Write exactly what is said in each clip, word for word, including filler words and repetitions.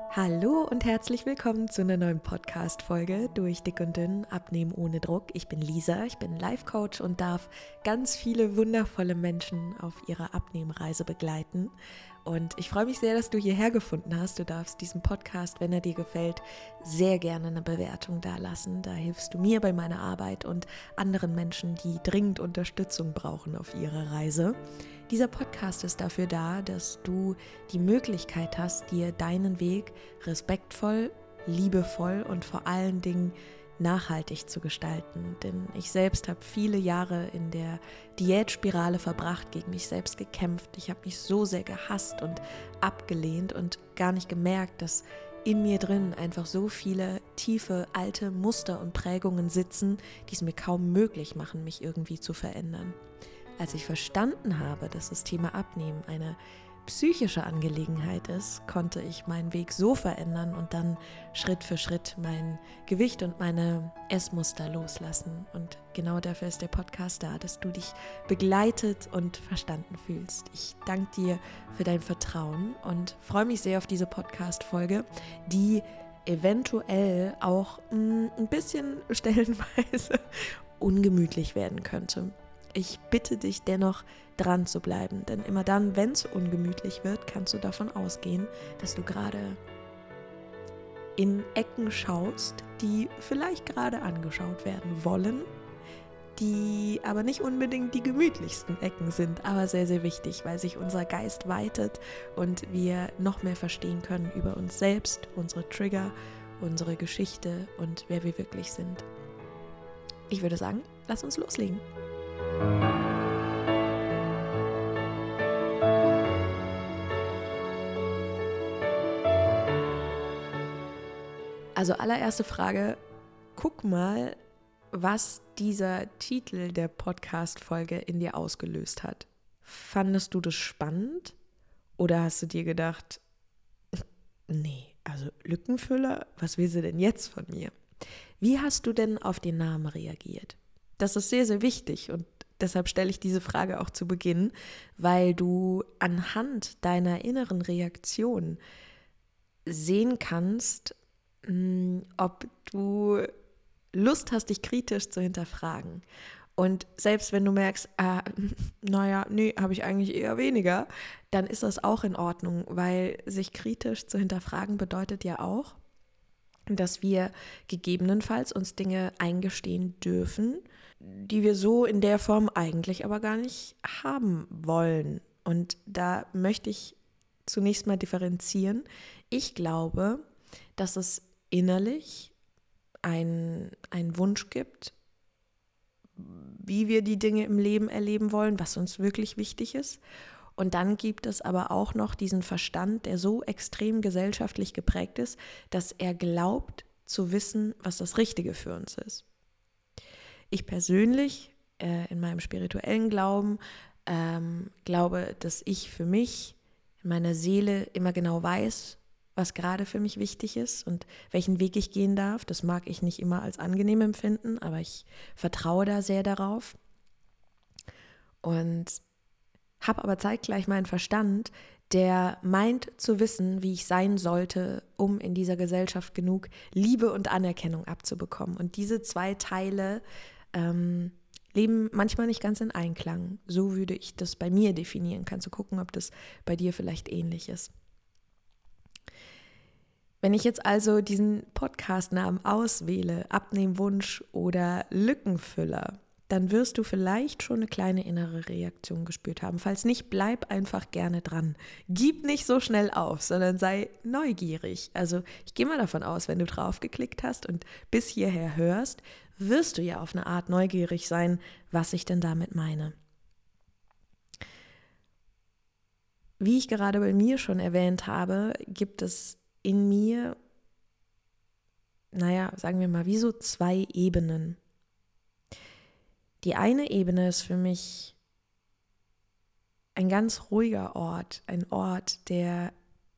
Hallo und herzlich willkommen zu einer neuen Podcast-Folge durch Dick und Dünn, Abnehmen ohne Druck. Ich bin Lisa, ich bin Life-Coach und darf ganz viele wundervolle Menschen auf ihrer Abnehmreise begleiten. Und ich freue mich sehr, dass du hierher gefunden hast. Du darfst diesen Podcast, wenn er dir gefällt, sehr gerne eine Bewertung dalassen. Da hilfst du mir bei meiner Arbeit und anderen Menschen, die dringend Unterstützung brauchen auf ihrer Reise. Dieser Podcast ist dafür da, dass du die Möglichkeit hast, dir deinen Weg respektvoll, liebevoll und vor allen Dingen nachhaltig zu gestalten. Denn ich selbst habe viele Jahre in der Diätspirale verbracht, gegen mich selbst gekämpft. Ich habe mich so sehr gehasst und abgelehnt und gar nicht gemerkt, dass in mir drin einfach so viele tiefe, alte Muster und Prägungen sitzen, die es mir kaum möglich machen, mich irgendwie zu verändern. Als ich verstanden habe, dass das Thema Abnehmen eine psychische Angelegenheit ist, konnte ich meinen Weg so verändern und dann Schritt für Schritt mein Gewicht und meine Essmuster loslassen. Und genau dafür ist der Podcast da, dass du dich begleitet und verstanden fühlst. Ich danke dir für dein Vertrauen und freue mich sehr auf diese Podcast-Folge, die eventuell auch mh, ein bisschen stellenweise ungemütlich werden könnte. Ich bitte dich dennoch, dran zu bleiben, denn immer dann, wenn es ungemütlich wird, kannst du davon ausgehen, dass du gerade in Ecken schaust, die vielleicht gerade angeschaut werden wollen, die aber nicht unbedingt die gemütlichsten Ecken sind, aber sehr, sehr wichtig, weil sich unser Geist weitet und wir noch mehr verstehen können über uns selbst, unsere Trigger, unsere Geschichte und wer wir wirklich sind. Ich würde sagen, lass uns loslegen. Also allererste Frage, guck mal, was dieser Titel der Podcast-Folge in dir ausgelöst hat. Fandest du das spannend oder hast du dir gedacht, nee, also Lückenfüller, was will sie denn jetzt von mir? Wie hast du denn auf den Namen reagiert? Das ist sehr, sehr wichtig und deshalb stelle ich diese Frage auch zu Beginn, weil du anhand deiner inneren Reaktion sehen kannst, ob du Lust hast, dich kritisch zu hinterfragen. Und selbst wenn du merkst, äh, naja, nee, habe ich eigentlich eher weniger, dann ist das auch in Ordnung, weil sich kritisch zu hinterfragen bedeutet ja auch, dass wir gegebenenfalls uns Dinge eingestehen dürfen, die wir so in der Form eigentlich aber gar nicht haben wollen. Und da möchte ich zunächst mal differenzieren. Ich glaube, dass es innerlich ein, einen Wunsch gibt, wie wir die Dinge im Leben erleben wollen, was uns wirklich wichtig ist. Und dann gibt es aber auch noch diesen Verstand, der so extrem gesellschaftlich geprägt ist, dass er glaubt zu wissen, was das Richtige für uns ist. Ich persönlich, äh, in meinem spirituellen Glauben, ähm, glaube, dass ich für mich, in meiner Seele immer genau weiß, was gerade für mich wichtig ist und welchen Weg ich gehen darf. Das mag ich nicht immer als angenehm empfinden, aber ich vertraue da sehr darauf. Und habe aber zeitgleich meinen Verstand, der meint zu wissen, wie ich sein sollte, um in dieser Gesellschaft genug Liebe und Anerkennung abzubekommen. Und diese zwei Teile ähm, leben manchmal nicht ganz in Einklang. So würde ich das bei mir definieren. Kannst du gucken, ob das bei dir vielleicht ähnlich ist. Wenn ich jetzt also diesen Podcast-Namen auswähle, Abnehmwunsch oder Lückenfüller, dann wirst du vielleicht schon eine kleine innere Reaktion gespürt haben. Falls nicht, bleib einfach gerne dran. Gib nicht so schnell auf, sondern sei neugierig. Also ich gehe mal davon aus, wenn du draufgeklickt hast und bis hierher hörst, wirst du ja auf eine Art neugierig sein, was ich denn damit meine. Wie ich gerade bei mir schon erwähnt habe, gibt es in mir, naja, sagen wir mal, wie so zwei Ebenen. Die eine Ebene ist für mich ein ganz ruhiger Ort, ein Ort, der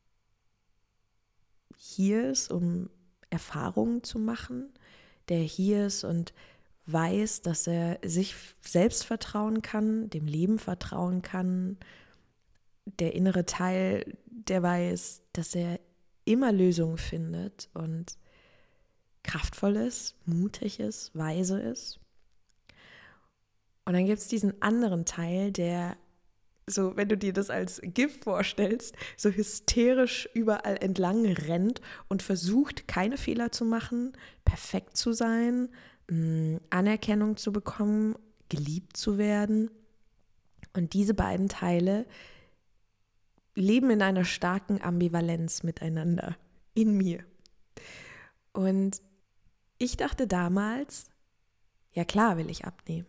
hier ist, um Erfahrungen zu machen, der hier ist und weiß, dass er sich selbst vertrauen kann, dem Leben vertrauen kann. Der innere Teil, der weiß, dass er immer Lösungen findet und kraftvoll ist, mutig ist, weise ist. Und dann gibt es diesen anderen Teil, der so, wenn du dir das als GIF vorstellst, so hysterisch überall entlang rennt und versucht, keine Fehler zu machen, perfekt zu sein, mh, Anerkennung zu bekommen, geliebt zu werden. Und diese beiden Teile leben in einer starken Ambivalenz miteinander, in mir. Und ich dachte damals, ja klar will ich abnehmen.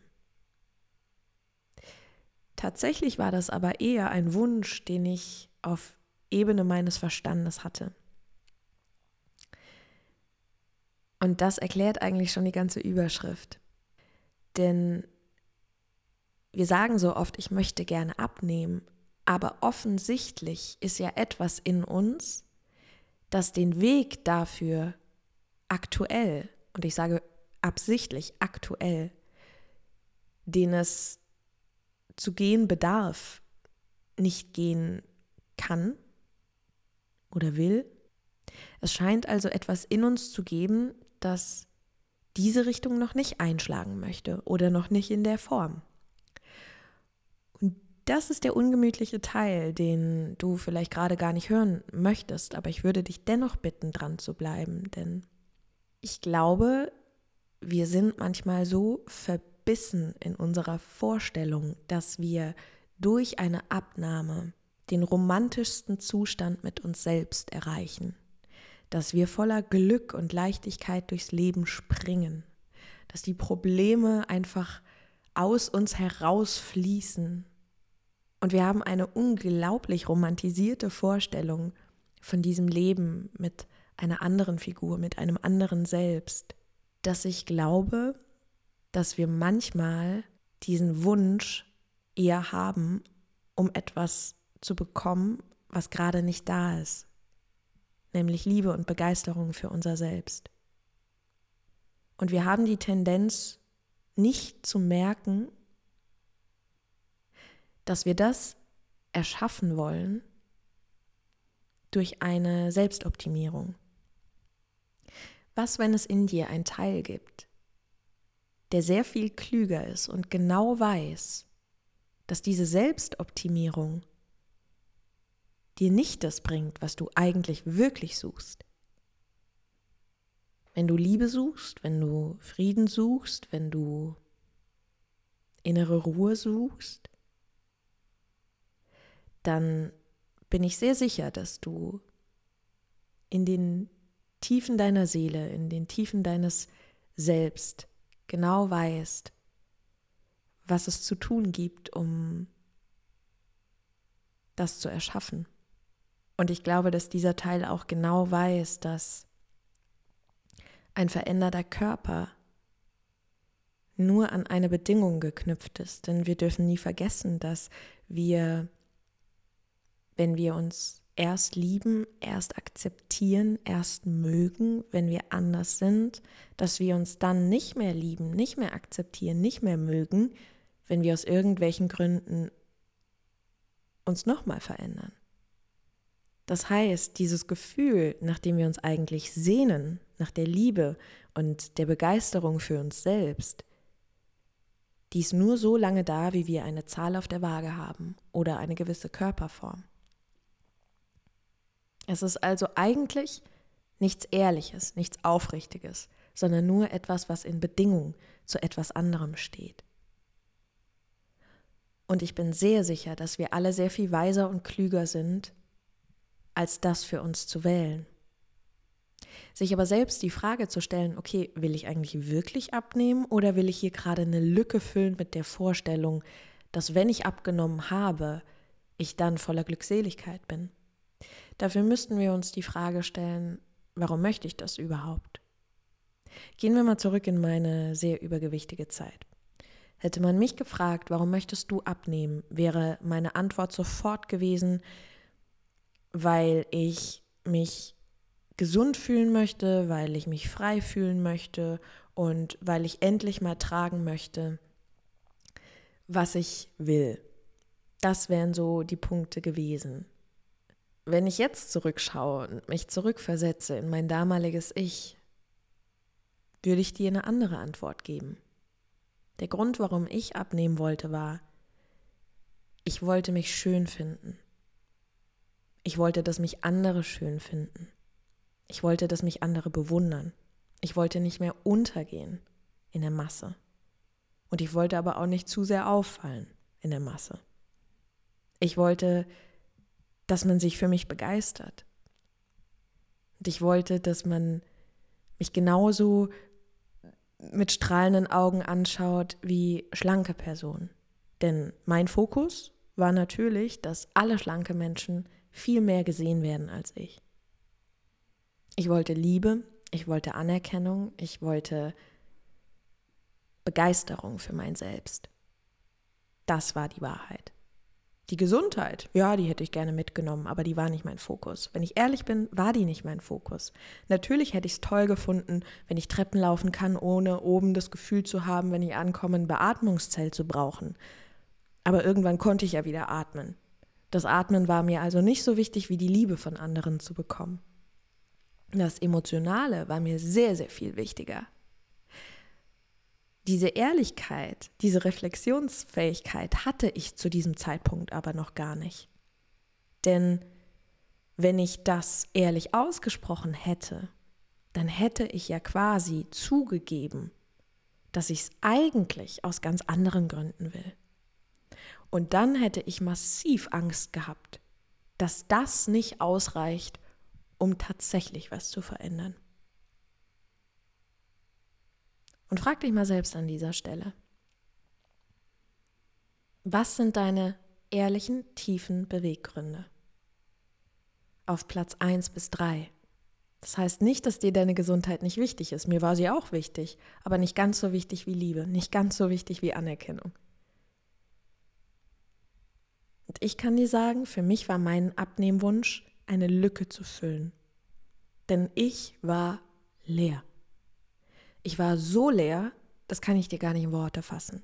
Tatsächlich war das aber eher ein Wunsch, den ich auf Ebene meines Verstandes hatte. Und das erklärt eigentlich schon die ganze Überschrift. Denn wir sagen so oft, ich möchte gerne abnehmen, aber offensichtlich ist ja etwas in uns, das den Weg dafür aktuell, und ich sage absichtlich aktuell, den es zu gehen bedarf, nicht gehen kann oder will. Es scheint also etwas in uns zu geben, das diese Richtung noch nicht einschlagen möchte oder noch nicht in der Form. Und das ist der ungemütliche Teil, den du vielleicht gerade gar nicht hören möchtest, aber ich würde dich dennoch bitten, dran zu bleiben, denn ich glaube, wir sind manchmal so verbissen in unserer Vorstellung, dass wir durch eine Abnahme den romantischsten Zustand mit uns selbst erreichen, dass wir voller Glück und Leichtigkeit durchs Leben springen, dass die Probleme einfach aus uns herausfließen. Und wir haben eine unglaublich romantisierte Vorstellung von diesem Leben mit einer anderen Figur, mit einem anderen Selbst, dass ich glaube, dass wir manchmal diesen Wunsch eher haben, um etwas zu bekommen, was gerade nicht da ist, nämlich Liebe und Begeisterung für unser Selbst. Und wir haben die Tendenz, nicht zu merken, dass wir das erschaffen wollen durch eine Selbstoptimierung. Was, wenn es in dir einen Teil gibt, der sehr viel klüger ist und genau weiß, dass diese Selbstoptimierung dir nicht das bringt, was du eigentlich wirklich suchst? Wenn du Liebe suchst, wenn du Frieden suchst, wenn du innere Ruhe suchst, dann bin ich sehr sicher, dass du in den Tiefen deiner Seele, in den Tiefen deines Selbst genau weißt, was es zu tun gibt, um das zu erschaffen. Und ich glaube, dass dieser Teil auch genau weiß, dass ein veränderter Körper nur an eine Bedingung geknüpft ist. Denn wir dürfen nie vergessen, dass wir, wenn wir uns erst lieben, erst akzeptieren, erst mögen, wenn wir anders sind, dass wir uns dann nicht mehr lieben, nicht mehr akzeptieren, nicht mehr mögen, wenn wir aus irgendwelchen Gründen uns nochmal verändern. Das heißt, dieses Gefühl, nach dem wir uns eigentlich sehnen, nach der Liebe und der Begeisterung für uns selbst, die ist nur so lange da, wie wir eine Zahl auf der Waage haben oder eine gewisse Körperform. Es ist also eigentlich nichts Ehrliches, nichts Aufrichtiges, sondern nur etwas, was in Bedingung zu etwas anderem steht. Und ich bin sehr sicher, dass wir alle sehr viel weiser und klüger sind, als das für uns zu wählen. Sich aber selbst die Frage zu stellen, okay, will ich eigentlich wirklich abnehmen oder will ich hier gerade eine Lücke füllen mit der Vorstellung, dass wenn ich abgenommen habe, ich dann voller Glückseligkeit bin? Dafür müssten wir uns die Frage stellen, warum möchte ich das überhaupt? Gehen wir mal zurück in meine sehr übergewichtige Zeit. Hätte man mich gefragt, warum möchtest du abnehmen, wäre meine Antwort sofort gewesen, weil ich mich gesund fühlen möchte, weil ich mich frei fühlen möchte und weil ich endlich mal tragen möchte, was ich will. Das wären so die Punkte gewesen. wenn ich jetzt zurückschaue und mich zurückversetze in mein damaliges Ich, würde ich dir eine andere Antwort geben. Der Grund, warum ich abnehmen wollte, war, ich wollte mich schön finden. Ich wollte, dass mich andere schön finden. Ich wollte, dass mich andere bewundern. Ich wollte nicht mehr untergehen in der Masse. Und ich wollte aber auch nicht zu sehr auffallen in der Masse. Ich wollte, dass man sich für mich begeistert. Und ich wollte, dass man mich genauso mit strahlenden Augen anschaut wie schlanke Personen. Denn mein Fokus war natürlich, dass alle schlanke Menschen viel mehr gesehen werden als ich. Ich wollte Liebe, ich wollte Anerkennung, ich wollte Begeisterung für mein Selbst. Das war die Wahrheit. Die Gesundheit, ja, die hätte ich gerne mitgenommen, aber die war nicht mein Fokus. Wenn ich ehrlich bin, war die nicht mein Fokus. Natürlich hätte ich es toll gefunden, wenn ich Treppen laufen kann, ohne oben das Gefühl zu haben, wenn ich ankomme, ein Beatmungszelt zu brauchen. Aber irgendwann konnte ich ja wieder atmen. Das Atmen war mir also nicht so wichtig, wie die Liebe von anderen zu bekommen. Das Emotionale war mir sehr, sehr viel wichtiger. Diese Ehrlichkeit, diese Reflexionsfähigkeit hatte ich zu diesem Zeitpunkt aber noch gar nicht. Denn wenn ich das ehrlich ausgesprochen hätte, dann hätte ich ja quasi zugegeben, dass ich es eigentlich aus ganz anderen Gründen will. Und dann hätte ich massiv Angst gehabt, dass das nicht ausreicht, um tatsächlich was zu verändern. Und frag dich mal selbst an dieser Stelle. Was sind deine ehrlichen, tiefen Beweggründe? Auf Platz eins bis drei. Das heißt nicht, dass dir deine Gesundheit nicht wichtig ist. Mir war sie auch wichtig, aber nicht ganz so wichtig wie Liebe, nicht ganz so wichtig wie Anerkennung. Und ich kann dir sagen, für mich war mein Abnehmwunsch, eine Lücke zu füllen. Denn ich war leer. Ich war so leer, das kann ich dir gar nicht in Worte fassen.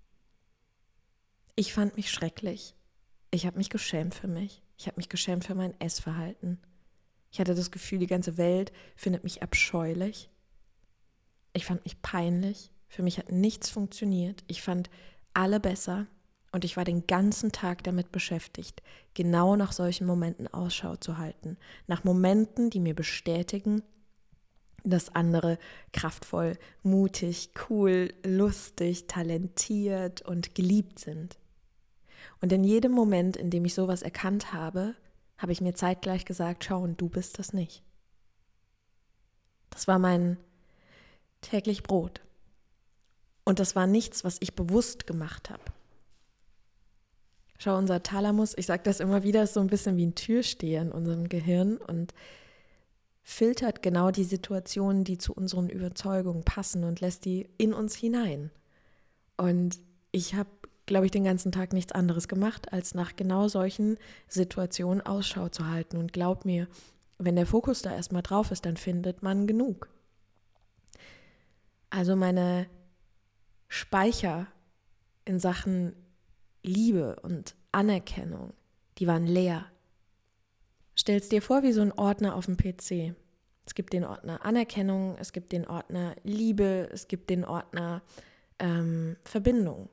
Ich fand mich schrecklich. Ich habe mich geschämt für mich. Ich habe mich geschämt für mein Essverhalten. Ich hatte das Gefühl, die ganze Welt findet mich abscheulich. Ich fand mich peinlich. Für mich hat nichts funktioniert. Ich fand alle besser. Und ich war den ganzen Tag damit beschäftigt, genau nach solchen Momenten Ausschau zu halten. Nach Momenten, die mir bestätigen, dass andere kraftvoll, mutig, cool, lustig, talentiert und geliebt sind. Und in jedem Moment, in dem ich sowas erkannt habe, habe ich mir zeitgleich gesagt, schau, und du bist das nicht. Das war mein täglich Brot. Und das war nichts, was ich bewusst gemacht habe. Schau, unser Thalamus, ich sage das immer wieder, ist so ein bisschen wie ein Türsteher in unserem Gehirn und filtert genau die Situationen, die zu unseren Überzeugungen passen und lässt die in uns hinein. Und ich habe, glaube ich, den ganzen Tag nichts anderes gemacht, als nach genau solchen Situationen Ausschau zu halten. Und glaub mir, wenn der Fokus da erstmal drauf ist, dann findet man genug. Also meine Speicher in Sachen Liebe und Anerkennung, die waren leer. Stell's dir vor wie so ein Ordner auf dem P C. Es gibt den Ordner Anerkennung, es gibt den Ordner Liebe, es gibt den Ordner ähm, Verbindung.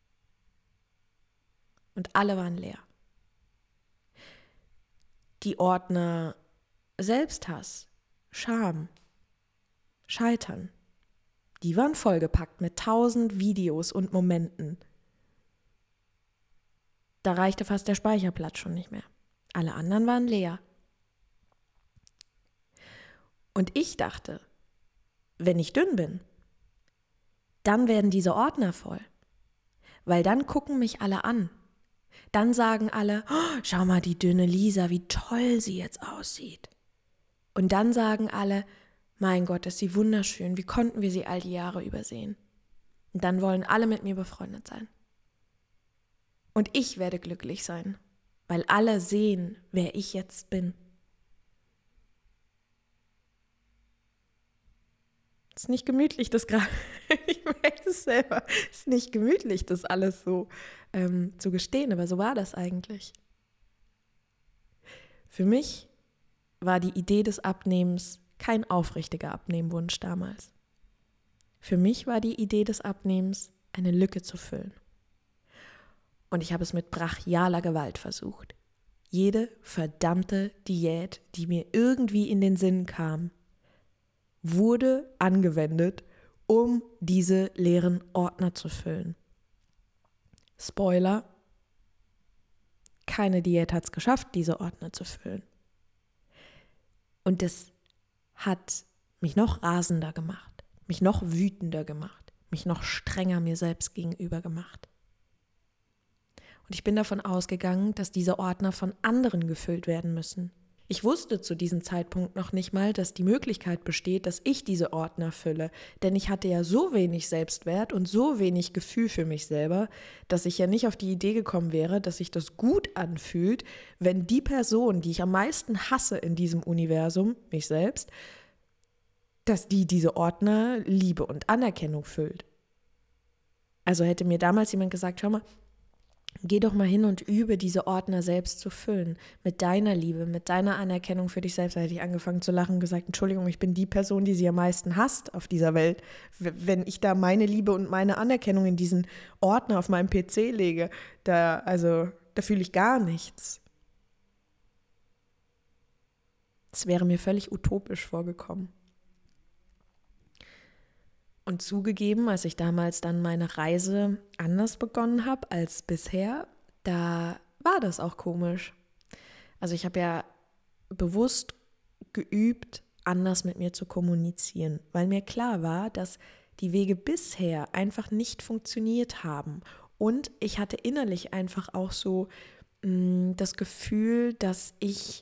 Und alle waren leer. Die Ordner Selbsthass, Scham, Scheitern, die waren vollgepackt mit tausend Videos und Momenten. Da reichte fast der Speicherplatz schon nicht mehr. Alle anderen waren leer. Und ich dachte, wenn ich dünn bin, dann werden diese Ordner voll. Weil dann gucken mich alle an. Dann sagen alle, oh, schau mal die dünne Lisa, wie toll sie jetzt aussieht. Und dann sagen alle, mein Gott, ist sie wunderschön, wie konnten wir sie all die Jahre übersehen? Und dann wollen alle mit mir befreundet sein. Und ich werde glücklich sein, weil alle sehen, wer ich jetzt bin. Es ist nicht gemütlich, das gerade, ich merke es selber, es ist nicht gemütlich, das alles so ähm, zu gestehen, aber so war das eigentlich. Für mich war die Idee des Abnehmens kein aufrichtiger Abnehmwunsch damals. Für mich war die Idee des Abnehmens, eine Lücke zu füllen. Und ich habe es mit brachialer Gewalt versucht. Jede verdammte Diät, die mir irgendwie in den Sinn kam, wurde angewendet, um diese leeren Ordner zu füllen. Spoiler: Keine Diät hat es geschafft, diese Ordner zu füllen. Und das hat mich noch rasender gemacht, mich noch wütender gemacht, mich noch strenger mir selbst gegenüber gemacht. Und ich bin davon ausgegangen, dass diese Ordner von anderen gefüllt werden müssen. Ich wusste zu diesem Zeitpunkt noch nicht mal, dass die Möglichkeit besteht, dass ich diese Ordner fülle. Denn ich hatte ja so wenig Selbstwert und so wenig Gefühl für mich selber, dass ich ja nicht auf die Idee gekommen wäre, dass sich das gut anfühlt, wenn die Person, die ich am meisten hasse in diesem Universum, mich selbst, dass die diese Ordner Liebe und Anerkennung füllt. Also hätte mir damals jemand gesagt, schau mal, geh doch mal hin und übe, diese Ordner selbst zu füllen. Mit deiner Liebe, mit deiner Anerkennung für dich selbst. Da hätte ich angefangen zu lachen und gesagt, Entschuldigung, ich bin die Person, die sie am meisten hasst auf dieser Welt. Wenn ich da meine Liebe und meine Anerkennung in diesen Ordner auf meinem P C lege, da, also, da fühle ich gar nichts. Das wäre mir völlig utopisch vorgekommen. Und zugegeben, als ich damals dann meine Reise anders begonnen habe als bisher, da war das auch komisch. Also ich habe ja bewusst geübt, anders mit mir zu kommunizieren, weil mir klar war, dass die Wege bisher einfach nicht funktioniert haben. Und ich hatte innerlich einfach auch so mh, das Gefühl, dass ich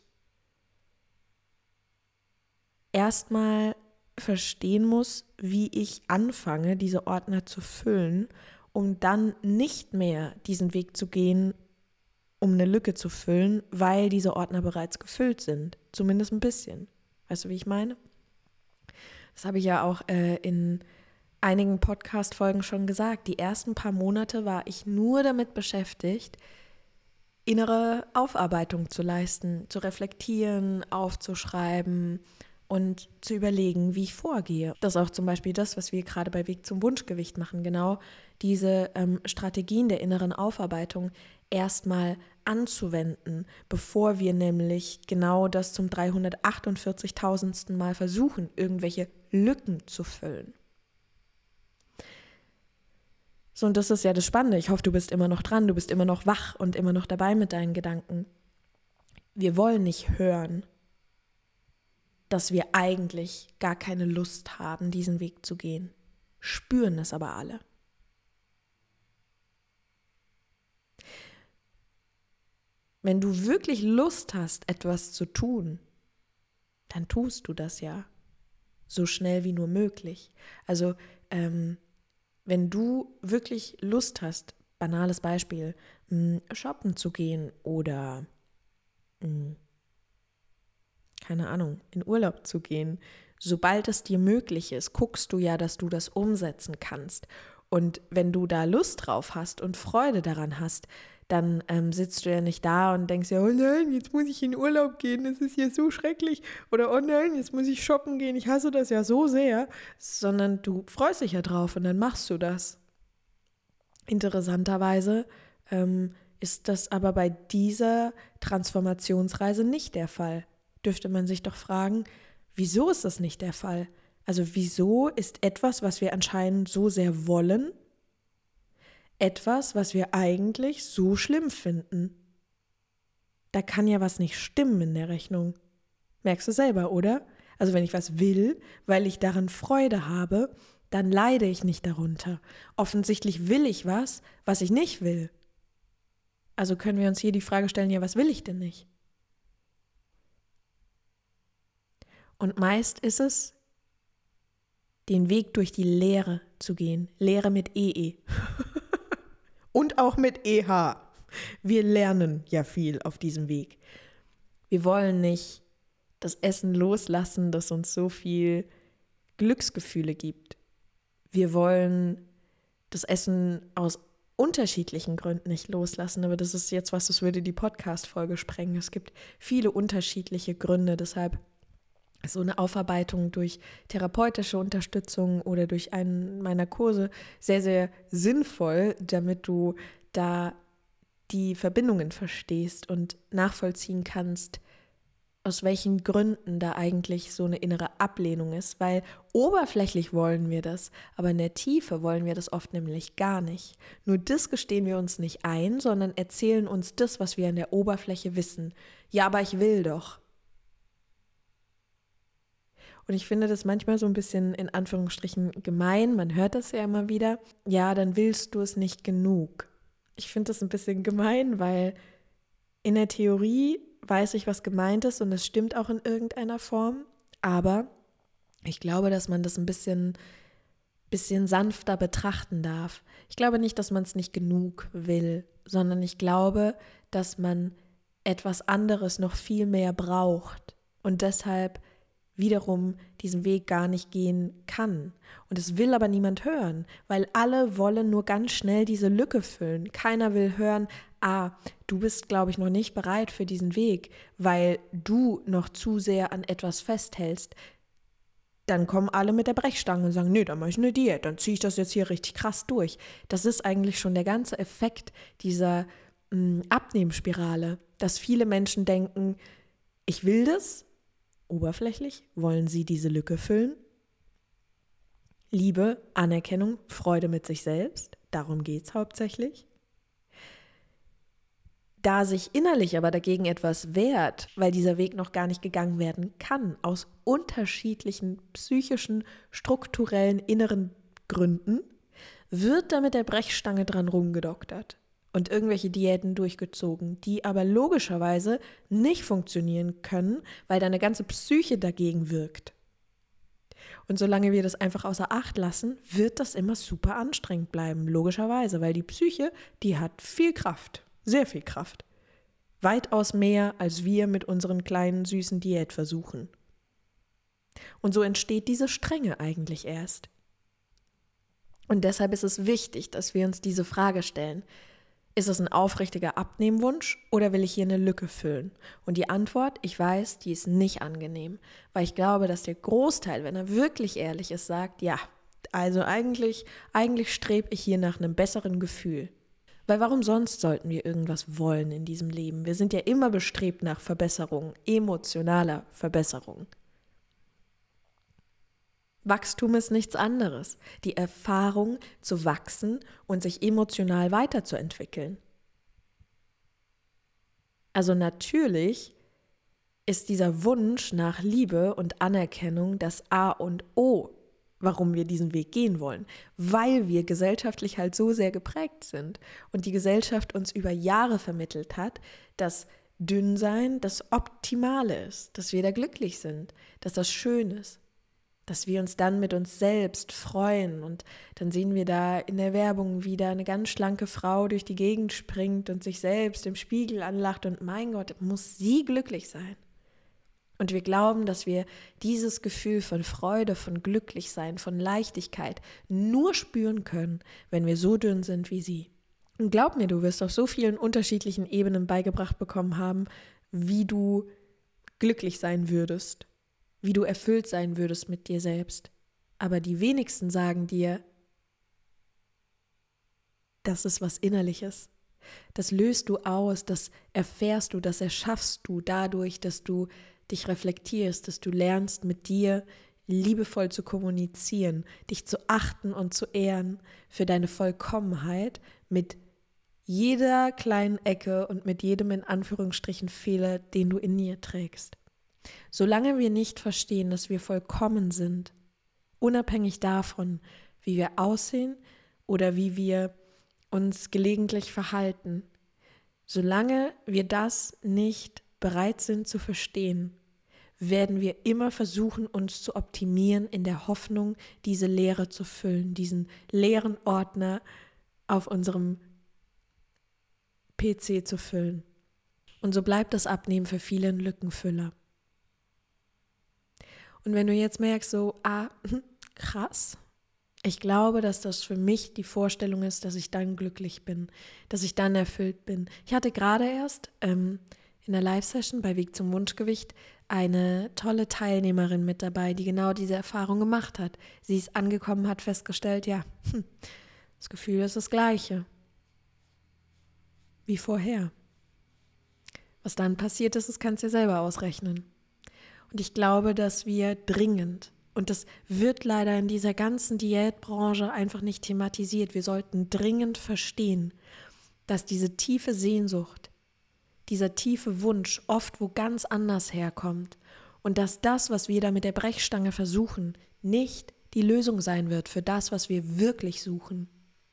erstmal verstehen muss, wie ich anfange, diese Ordner zu füllen, um dann nicht mehr diesen Weg zu gehen, um eine Lücke zu füllen, weil diese Ordner bereits gefüllt sind. Zumindest ein bisschen. Weißt du, wie ich meine? Das habe ich ja auch äh, in einigen Podcast-Folgen schon gesagt. Die ersten paar Monate war ich nur damit beschäftigt, innere Aufarbeitung zu leisten, zu reflektieren, aufzuschreiben und zu überlegen, wie ich vorgehe. Das ist auch zum Beispiel das, was wir gerade bei Weg zum Wunschgewicht machen. Genau diese ähm, Strategien der inneren Aufarbeitung erstmal anzuwenden, bevor wir nämlich genau das zum dreihundertachtundvierzigtausendsten Mal versuchen, irgendwelche Lücken zu füllen. So, und das ist ja das Spannende. Ich hoffe, du bist immer noch dran, du bist immer noch wach und immer noch dabei mit deinen Gedanken. Wir wollen nicht hören, dass wir eigentlich gar keine Lust haben, diesen Weg zu gehen. Spüren es aber alle. Wenn du wirklich Lust hast, etwas zu tun, dann tust du das ja so schnell wie nur möglich. Also ähm, wenn du wirklich Lust hast, banales Beispiel, mh, shoppen zu gehen oder mh, keine Ahnung, in Urlaub zu gehen, sobald es dir möglich ist, guckst du ja, dass du das umsetzen kannst. Und wenn du da Lust drauf hast und Freude daran hast, dann ähm, sitzt du ja nicht da und denkst ja, oh nein, jetzt muss ich in Urlaub gehen, das ist ja so schrecklich. Oder oh nein, jetzt muss ich shoppen gehen, ich hasse das ja so sehr. Sondern du freust dich ja drauf und dann machst du das. Interessanterweise ähm, ist das aber bei dieser Transformationsreise nicht der Fall. Dürfte man sich doch fragen, wieso ist das nicht der Fall? Also wieso ist etwas, was wir anscheinend so sehr wollen, etwas, was wir eigentlich so schlimm finden? Da kann ja was nicht stimmen in der Rechnung. Merkst du selber, oder? Also wenn ich was will, weil ich daran Freude habe, dann leide ich nicht darunter. Offensichtlich will ich was, was ich nicht will. Also können wir uns hier die Frage stellen, ja, was will ich denn nicht? Und meist ist es, den Weg durch die Leere zu gehen. Leere mit E E. Und auch mit E H. Wir lernen ja viel auf diesem Weg. Wir wollen nicht das Essen loslassen, das uns so viel Glücksgefühle gibt. Wir wollen das Essen aus unterschiedlichen Gründen nicht loslassen. Aber das ist jetzt was, das würde die Podcast-Folge sprengen. Es gibt viele unterschiedliche Gründe. Deshalb ist so eine Aufarbeitung durch therapeutische Unterstützung oder durch einen meiner Kurse sehr, sehr sinnvoll, damit du da die Verbindungen verstehst und nachvollziehen kannst, aus welchen Gründen da eigentlich so eine innere Ablehnung ist, weil oberflächlich wollen wir das, aber in der Tiefe wollen wir das oft nämlich gar nicht. Nur das gestehen wir uns nicht ein, sondern erzählen uns das, was wir an der Oberfläche wissen. Ja, aber ich will doch. Und ich finde das manchmal so ein bisschen in Anführungsstrichen gemein, man hört das ja immer wieder. Ja, dann willst du es nicht genug. Ich finde das ein bisschen gemein, weil in der Theorie weiß ich, was gemeint ist und es stimmt auch in irgendeiner Form, aber ich glaube, dass man das ein bisschen, bisschen sanfter betrachten darf. Ich glaube nicht, dass man es nicht genug will, sondern ich glaube, dass man etwas anderes noch viel mehr braucht und deshalb wiederum diesen Weg gar nicht gehen kann. Und es will aber niemand hören, weil alle wollen nur ganz schnell diese Lücke füllen. Keiner will hören, ah, du bist, glaube ich, noch nicht bereit für diesen Weg, weil du noch zu sehr an etwas festhältst. Dann kommen alle mit der Brechstange und sagen, nee, dann mache ich eine Diät, dann ziehe ich das jetzt hier richtig krass durch. Das ist eigentlich schon der ganze Effekt dieser mh, Abnehmspirale, dass viele Menschen denken, ich will das. Oberflächlich wollen sie diese Lücke füllen. Liebe, Anerkennung, Freude mit sich selbst, darum geht es hauptsächlich. Da sich innerlich aber dagegen etwas wehrt, weil dieser Weg noch gar nicht gegangen werden kann, aus unterschiedlichen psychischen, strukturellen, inneren Gründen, wird da mit der Brechstange dran rumgedoktert und irgendwelche Diäten durchgezogen, die aber logischerweise nicht funktionieren können, weil deine ganze Psyche dagegen wirkt. Und solange wir das einfach außer Acht lassen, wird das immer super anstrengend bleiben, logischerweise, weil die Psyche, die hat viel Kraft, sehr viel Kraft. Weitaus mehr, als wir mit unseren kleinen, süßen Diätversuchen. Und so entsteht diese Strenge eigentlich erst. Und deshalb ist es wichtig, dass wir uns diese Frage stellen. Ist es ein aufrichtiger Abnehmwunsch oder will ich hier eine Lücke füllen? Und die Antwort, ich weiß, die ist nicht angenehm, weil ich glaube, dass der Großteil, wenn er wirklich ehrlich ist, sagt, ja, also eigentlich, eigentlich strebe ich hier nach einem besseren Gefühl. Weil warum sonst sollten wir irgendwas wollen in diesem Leben? Wir sind ja immer bestrebt nach Verbesserung, emotionaler Verbesserung. Wachstum ist nichts anderes, die Erfahrung zu wachsen und sich emotional weiterzuentwickeln. Also natürlich ist dieser Wunsch nach Liebe und Anerkennung das A und O, warum wir diesen Weg gehen wollen, weil wir gesellschaftlich halt so sehr geprägt sind und die Gesellschaft uns über Jahre vermittelt hat, dass Dünnsein das Optimale ist, dass wir da glücklich sind, dass das schön ist. Dass wir uns dann mit uns selbst freuen und dann sehen wir da in der Werbung wieder eine ganz schlanke Frau durch die Gegend springt und sich selbst im Spiegel anlacht und mein Gott, muss sie glücklich sein. Und wir glauben, dass wir dieses Gefühl von Freude, von Glücklichsein, von Leichtigkeit nur spüren können, wenn wir so dünn sind wie sie. Und glaub mir, du wirst auf so vielen unterschiedlichen Ebenen beigebracht bekommen haben, wie du glücklich sein würdest. Wie du erfüllt sein würdest mit dir selbst. Aber die wenigsten sagen dir, das ist was Innerliches. Das löst du aus, das erfährst du, das erschaffst du dadurch, dass du dich reflektierst, dass du lernst, mit dir liebevoll zu kommunizieren, dich zu achten und zu ehren für deine Vollkommenheit mit jeder kleinen Ecke und mit jedem in Anführungsstrichen Fehler, den du in dir trägst. Solange wir nicht verstehen, dass wir vollkommen sind, unabhängig davon, wie wir aussehen oder wie wir uns gelegentlich verhalten, solange wir das nicht bereit sind zu verstehen, werden wir immer versuchen, uns zu optimieren in der Hoffnung, diese Leere zu füllen, diesen leeren Ordner auf unserem P C zu füllen. Und so bleibt das Abnehmen für viele ein Lückenfüller. Und wenn du jetzt merkst, so, ah, krass, Ich glaube, dass das für mich die Vorstellung ist, dass ich dann glücklich bin, dass ich dann erfüllt bin. Ich hatte gerade erst ähm, in der Live-Session bei Weg zum Wunschgewicht eine tolle Teilnehmerin mit dabei, die genau diese Erfahrung gemacht hat. Sie ist angekommen, hat festgestellt, ja, hm, das Gefühl ist das gleiche wie vorher. Was dann passiert ist, das kannst du dir selber ausrechnen. Und ich glaube, dass wir dringend, und das wird leider in dieser ganzen Diätbranche einfach nicht thematisiert, wir sollten dringend verstehen, dass diese tiefe Sehnsucht, dieser tiefe Wunsch oft wo ganz anders herkommt und dass das, was wir da mit der Brechstange versuchen, nicht die Lösung sein wird für das, was wir wirklich suchen.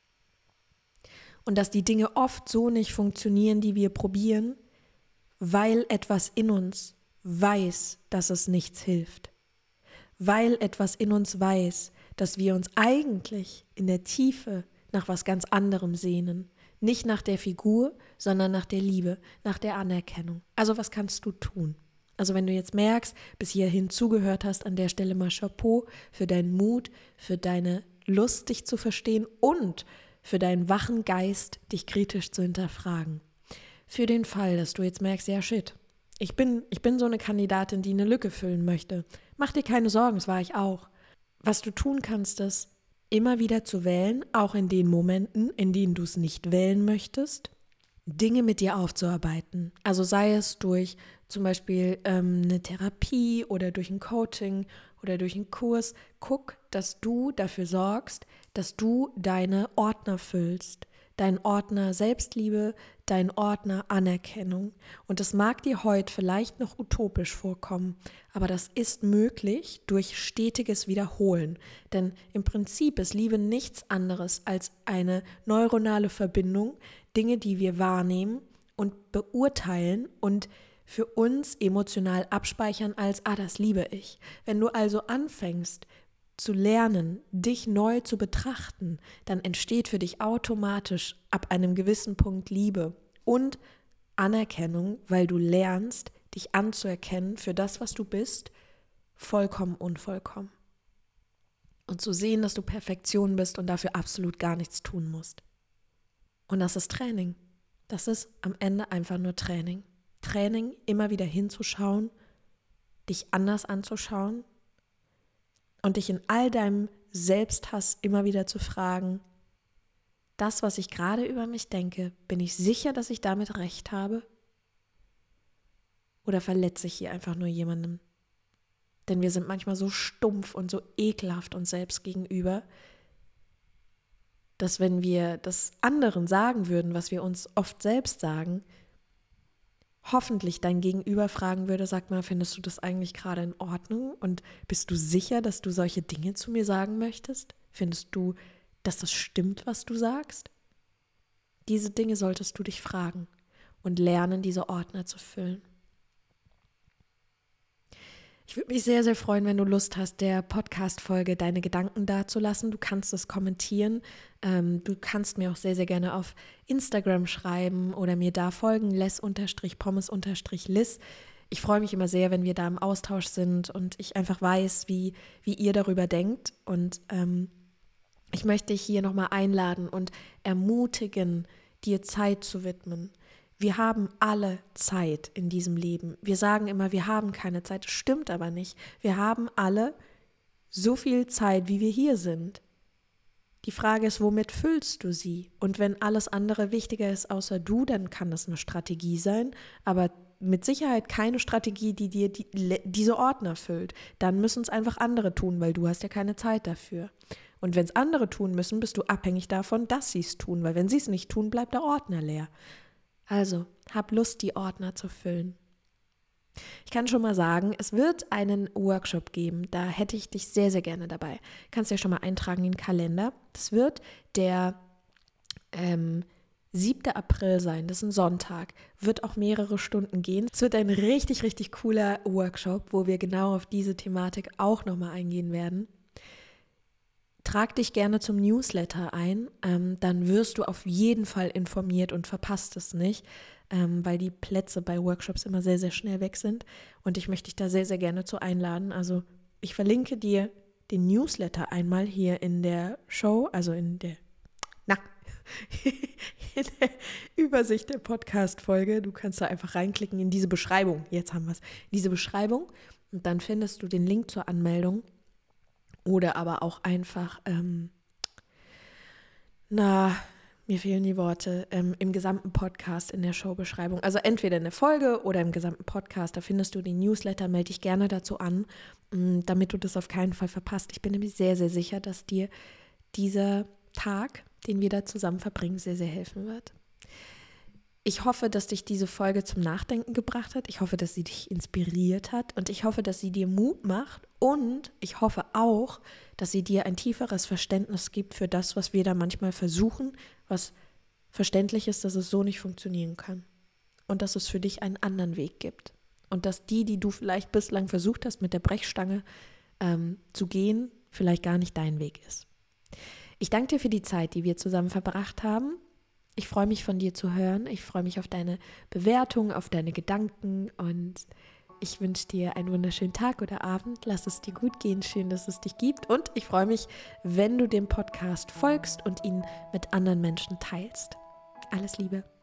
Und dass die Dinge oft so nicht funktionieren, die wir probieren, weil etwas in uns weiß, dass es nichts hilft. Weil etwas in uns weiß, dass wir uns eigentlich in der Tiefe nach was ganz anderem sehnen. Nicht nach der Figur, sondern nach der Liebe, nach der Anerkennung. Also was kannst du tun? Also wenn du jetzt merkst, bis hierhin zugehört hast, an der Stelle mal Chapeau für deinen Mut, für deine Lust, dich zu verstehen und für deinen wachen Geist, dich kritisch zu hinterfragen. Für den Fall, dass du jetzt merkst, ja shit, ich bin, ich bin so eine Kandidatin, die eine Lücke füllen möchte. Mach dir keine Sorgen, das war ich auch. Was du tun kannst, ist, immer wieder zu wählen, auch in den Momenten, in denen du es nicht wählen möchtest, Dinge mit dir aufzuarbeiten. Also sei es durch zum Beispiel ähm, eine Therapie oder durch ein Coaching oder durch einen Kurs. Guck, dass du dafür sorgst, dass du deine Ordner füllst. Dein Ordner Selbstliebe, dein Ordner Anerkennung. Und das mag dir heute vielleicht noch utopisch vorkommen, aber das ist möglich durch stetiges Wiederholen. Denn im Prinzip ist Liebe nichts anderes als eine neuronale Verbindung, Dinge, die wir wahrnehmen und beurteilen und für uns emotional abspeichern als, ah, das liebe ich. Wenn du also anfängst, zu lernen, dich neu zu betrachten, dann entsteht für dich automatisch ab einem gewissen Punkt Liebe und Anerkennung, weil du lernst, dich anzuerkennen für das, was du bist, vollkommen unvollkommen. Und zu sehen, dass du Perfektion bist und dafür absolut gar nichts tun musst. Und das ist Training. Das ist am Ende einfach nur Training. Training, immer wieder hinzuschauen, dich anders anzuschauen, und dich in all deinem Selbsthass immer wieder zu fragen, das, was ich gerade über mich denke, bin ich sicher, dass ich damit recht habe? Oder verletze ich hier einfach nur jemanden? Denn wir sind manchmal so stumpf und so ekelhaft uns selbst gegenüber, dass wenn wir das anderen sagen würden, was wir uns oft selbst sagen, hoffentlich dein Gegenüber fragen würde, sag mal, findest du das eigentlich gerade in Ordnung? Und bist du sicher, dass du solche Dinge zu mir sagen möchtest? Findest du, dass das stimmt, was du sagst? Diese Dinge solltest du dich fragen und lernen, diese Ordner zu füllen. Ich würde mich sehr, sehr freuen, wenn du Lust hast, der Podcast-Folge deine Gedanken dazulassen. Du kannst es kommentieren. Ähm, du kannst mir auch sehr, sehr gerne auf Instagram schreiben oder mir da folgen, les-pommes-liss. Ich freue mich immer sehr, wenn wir da im Austausch sind und ich einfach weiß, wie, wie ihr darüber denkt. Und ähm, ich möchte dich hier nochmal einladen und ermutigen, dir Zeit zu widmen. Wir haben alle Zeit in diesem Leben. Wir sagen immer, wir haben keine Zeit. Das stimmt aber nicht. Wir haben alle so viel Zeit, wie wir hier sind. Die Frage ist, womit füllst du sie? Und wenn alles andere wichtiger ist außer du, dann kann das eine Strategie sein, aber mit Sicherheit keine Strategie, die dir die, diese Ordner füllt. Dann müssen es einfach andere tun, weil du hast ja keine Zeit dafür. Und wenn es andere tun müssen, bist du abhängig davon, dass sie es tun, weil wenn sie es nicht tun, bleibt der Ordner leer. Also, hab Lust, die Ordner zu füllen. Ich kann schon mal sagen, es wird einen Workshop geben, da hätte ich dich sehr, sehr gerne dabei. Kannst du ja schon mal eintragen in den Kalender. Das wird der ähm, siebter April sein, das ist ein Sonntag, wird auch mehrere Stunden gehen. Es wird ein richtig, richtig cooler Workshop, wo wir genau auf diese Thematik auch nochmal eingehen werden. Trag dich gerne zum Newsletter ein, ähm, dann wirst du auf jeden Fall informiert und verpasst es nicht, ähm, weil die Plätze bei Workshops immer sehr, sehr schnell weg sind und ich möchte dich da sehr, sehr gerne zu einladen. Also ich verlinke dir den Newsletter einmal hier in der Show, also in der, na, in der Übersicht der Podcast-Folge. Du kannst da einfach reinklicken in diese Beschreibung. Jetzt haben wir es. Diese Beschreibung. Und dann findest du den Link zur Anmeldung. Oder aber auch einfach, ähm, na, mir fehlen die Worte, ähm, im gesamten Podcast in der Showbeschreibung. Also entweder in der Folge oder im gesamten Podcast. Da findest du den Newsletter. Melde dich gerne dazu an, damit du das auf keinen Fall verpasst. Ich bin nämlich sehr, sehr sicher, dass dir dieser Tag, den wir da zusammen verbringen, sehr, sehr helfen wird. Ich hoffe, dass dich diese Folge zum Nachdenken gebracht hat. Ich hoffe, dass sie dich inspiriert hat und ich hoffe, dass sie dir Mut macht und ich hoffe auch, dass sie dir ein tieferes Verständnis gibt für das, was wir da manchmal versuchen, was verständlich ist, dass es so nicht funktionieren kann und dass es für dich einen anderen Weg gibt und dass die, die du vielleicht bislang versucht hast, mit der Brechstange ähm, zu gehen, vielleicht gar nicht dein Weg ist. Ich danke dir für die Zeit, die wir zusammen verbracht haben. Ich freue mich, von dir zu hören. Ich freue mich auf deine Bewertung, auf deine Gedanken und ich wünsche dir einen wunderschönen Tag oder Abend. Lass es dir gut gehen. Schön, dass es dich gibt. Und ich freue mich, wenn du dem Podcast folgst und ihn mit anderen Menschen teilst. Alles Liebe.